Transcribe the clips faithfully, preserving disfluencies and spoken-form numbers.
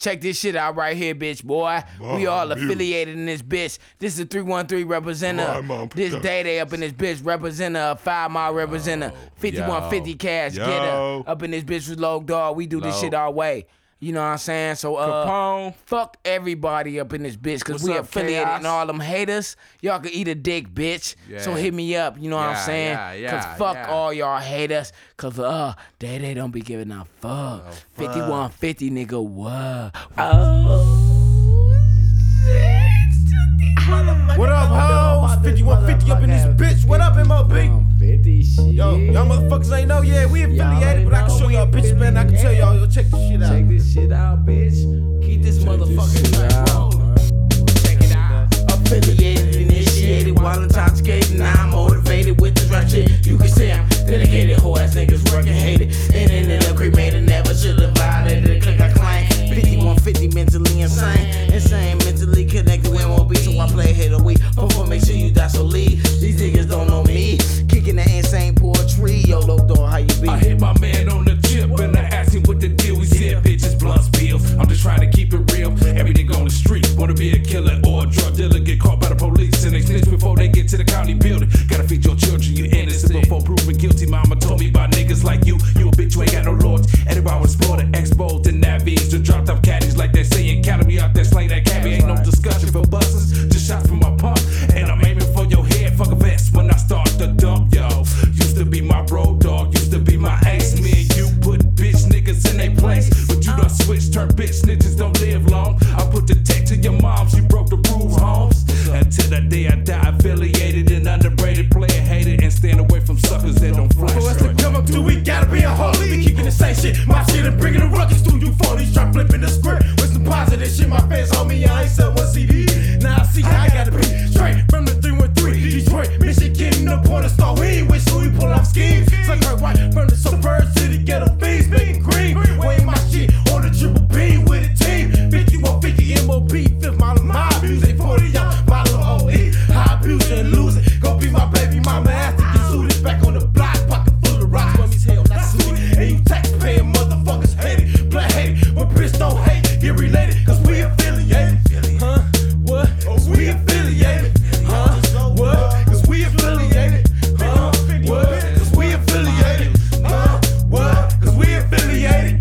Check this shit out right here, bitch, boy. My we all beauty. affiliated in this bitch. This is a three one three representative. This Day Day up in this bitch, representative, five mile representative, fifty-one fifty cash, Yo. get up. Up in this bitch with Low Dog. We do this Low. shit our way. You know what I'm saying? So, uh, Capone. fuck everybody up in this bitch, because What's we up, affiliated Chaos? and all them haters. Y'all can eat a dick, bitch. So Yeah. hit me up, you know what Yeah, I'm saying? yeah, yeah, Cause fuck yeah. all y'all haters, cause uh, Day Day don't be giving a fuck. Oh, fifty-one fifty, nigga, what? Oh, What up, hoes? fifty-one fifty up in this bitch. What up, M O B? fifty shit. Yo, y'all motherfuckers ain't know, yeah, we affiliated, but I can show y'all bitch, man. I can tell y'all, yo, check this shit out. Check this shit out, bitch. Keep this motherfucking track rolling. Check it out. Affiliated, initiated, while intoxicated. Now I'm motivated with this rap shit. You can say I'm dedicated, whole ass niggas working, hated. And ended up cremated, never should have violated the click I claim. fifty-one fifty mentally insane. Insane, mentally connected with M O B, so I play hit a week. Before make sure you die, so leave. These niggas don't know me. Kicking the insane poetry. Yo, Low Dog, how you be? I hit my man on the chip and I asked him what the deal. We said bitches, blunts, bills. I'm just trying to keep it real. Every nigga on the street wanna be a killer or a drug dealer. Get caught by the police and they snitch before they get to the county building. Gotta feed your children, you innocent before proven guilty. Mama told me about niggas like you. You a bitch, you ain't got no lords. Everybody was exploited, exposed and navies. The dropped up caddies like they saying. Counting me out there, slang that cabbie. Ain't no discussion for buses, just shots from my pump. And I'm aiming for your head, fuck a vest when I start the dump, yo. Used to be my road dog, used to be my ace. Me and you put bitch niggas in they place. But you done switched, turn bitch snitches don't live long. I put the tech to your mom, she broke the rules, homes. Until the day I die, affiliated and underrated, player hated, and stand away from suckers that don't flash. For us to come up to, we gotta be a holy. We kicking the same shit, my shit and bringing the ruckus through you phonies. Try flipping the script with some positive shit. My fans on me, I ain't sell one C D. Now I see how I gotta be straight from the three one three. Detroit, Michigan, the point of star. We ain't wish, so we pull off schemes. Suck her white from the suburb city, ghetto fiends, making green. Weighing my shit on the triple B with a team. fifty-one fifty M O B, fifth mile of my music. forty out, bottle of O E. High abuse and lose it. Go be my baby mama after get suited. Back on the block, pocket full of rocks. Mummy's hell, not suited. And you taxpaying motherfuckers hate it. Black hate it, but bitch don't hate. Get related, cause we affiliated. Huh? What? Cause we affiliated. Huh? What? Cause we affiliated. Huh? What? Cause we affiliated. Huh? What? Cause we affiliated.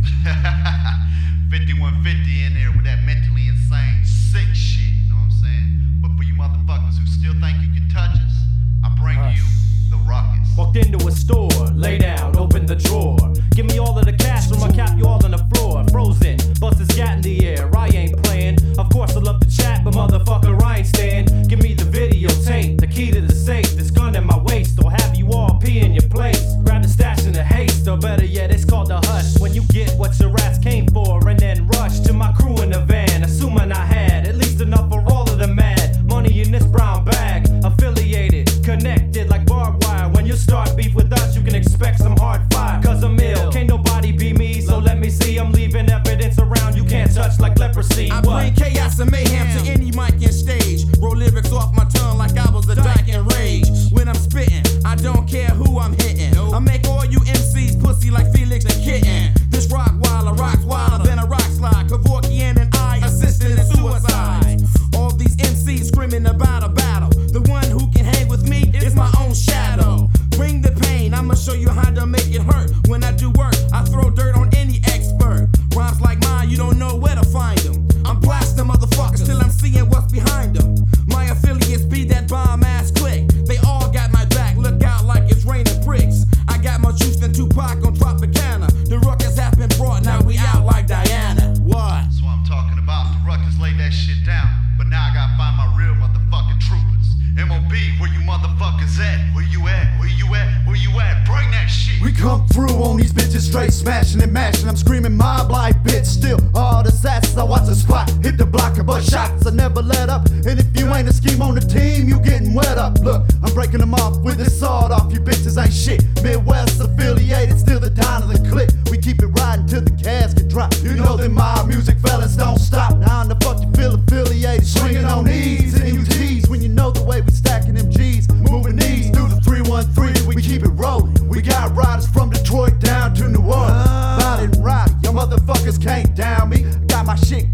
fifty-one fifty in there with that mentally insane, sick shit, you know what I'm saying? But for you motherfuckers who still think you can touch us, I bring you the ruckus. Walked into a store, lay down, open the drawer. Give me all of the cash from my cap, you all on the floor. Frozen, bust his gat in the air, I ain't playing. Of course I love to chat, but motherfucker I ain't staying. Give me the videotape, the key to the safe. This gun in my waist, or have you all pee in your place. Grab the stash in a haste, or better yet, it's called a hush. When you get what your ass came for, and then rush to my crew in the van. Assuming I had at least enough for all of the mad money in this brown bag. Affiliated, connected like barbed wire. When you start beef with us, you can expect some hard fire. Cause I'm ill, can't nobody be me, so let me see. I'm leaving evidence around you can't touch like leprosy. I What? bring chaos and mayhem to any mic and stage. Roll lyrics off my tongue like I was a dyke in rage. When I'm spitting, I don't care who I'm hitting. I make all you M Cs pussy like Felix and Kitten. This rock wilder, rocks wilder than a rock slide. Kevorkian and I assisted in suicide. All these M Cs screaming about a battle. The one who can hang with me is my own shadow. Bring the pain, I'ma show you how to make it hurt. When I do work, I throw dirt on any expert. Rhymes like mine, you don't know where to find them. I'm blasting motherfuckers till I'm seeing what's behind them. My affiliates be that bomb ass click. They all got my back, look out like it's raining bricks. I got more juice than Tupac on Tropicana. The ruckus has been brought, now we out like Diana. What? That's what I'm talking about. The ruckus laid that shit down. But now I gotta find my real motherfucking troopers. M O B, where you motherfuckers at? Where you at? Where you at? Where you at? Bring that shit. We come through on these bitches straight smashing and mashing. I'm screaming mob life, bitch. Still all the assassins. I watch the spot, hit the block and bust shots. I never let up. And if you ain't a scheme on the team, you getting wet up. Look, I'm breaking them off with this sword off. You bitches ain't shit. Midwest affiliated, still the down of the click. We keep it riding till the casket drop. You know that my music fellas don't stop. Now in the fuck you feel affiliated, swinging on E's and U T's. When you know the way we stacking them G's, moving these through the three one three. We keep it rolling. We got riders from Detroit down to New Orleans. Body and rowdy, your motherfuckers can't down me. Got my shit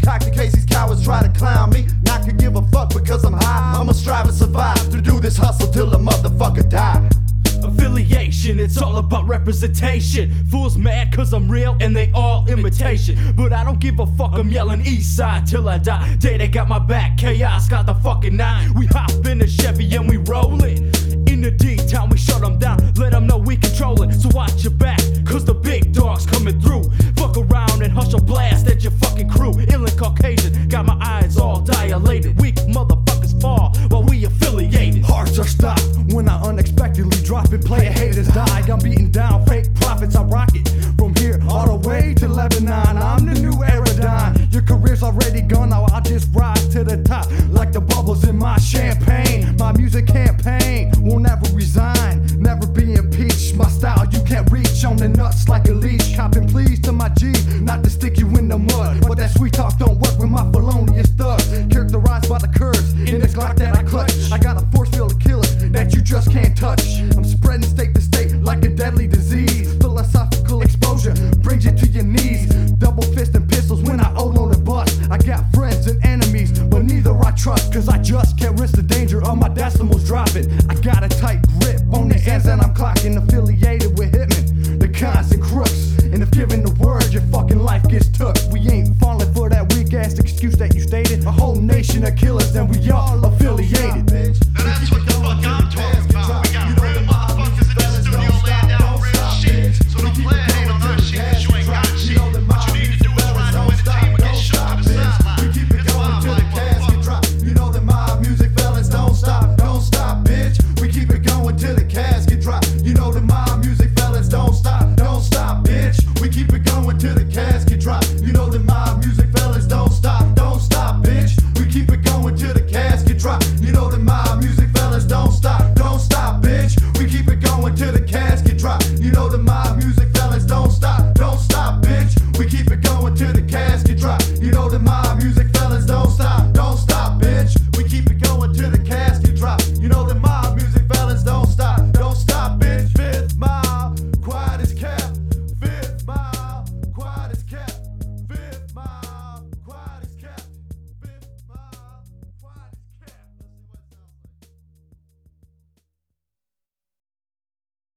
talk in case these cowards try to clown me. Not to give a fuck because I'm high. I'ma strive to survive to do this hustle till the motherfucker die. Affiliation, it's all about representation. Fools mad cause I'm real and they all imitation. But I don't give a fuck, I'm yelling east side till I die. Day they got my back, chaos got the fucking nine. We hop in a Chevy and we rollin'. In the D-town we shut them down, let them know we controlling. So watch your back, cause the big dog's coming through. Fuck around and hush a blast at your fucking crew. Ill and Caucasian, got my eyes all dilated. Weak motherfuckers fall while we affiliated. Hearts are stopped when I unexpectedly drop it. Player haters die, I'm beating down fake prophets. I rock it from here all the way to Lebanon. I'm the new Aerodine. Your career's already gone, now I'll just rise to the top like the bubbles in my champagne. My music campaign will never resign, never be impeached. My style you can't reach, on the nuts like a leash. Copping please to my G, not to stick you in the mud. But that sweet talk don't work with my felonious thugs. Characterized by the curves in this Glock that I clutch. I got a force field of killers that you just can't touch. I'm spreading state to state like a deadly disease. Philosophical exposure brings you to your knees. Double fist and pistols when I O-load a bus. I got friends and enemies, but neither I trust. Cause I just can't risk the danger of my decimals dropping. I got a tight grip on the ends and I'm clocking. Affiliated with hitmen, the cons and crooks. And if given the word, your fucking life gets took. We ain't falling for that weak ass excuse that you stated. A whole nation of killers and we all affiliated. Now that's what the fuck I'm talking about. We got real motherfuckers in the studio laying down real shit. So don't play a hate on our shit cause you ain't got shit. What you need to do is ride with the team and get shot to the sideline. It's wild like motherfucker. You know that my music fellas don't stop, don't stop, bitch. We keep it going till the casket drop. You know that my music fellas don't stop, don't stop, bitch. We keep it going till the casket drop. You know that my music fellas don't stop, don't stop, bitch. We keep it going till the casket drop. You know that my music fellas don't stop, don't stop, bitch. We keep it going till the casket drop. You know that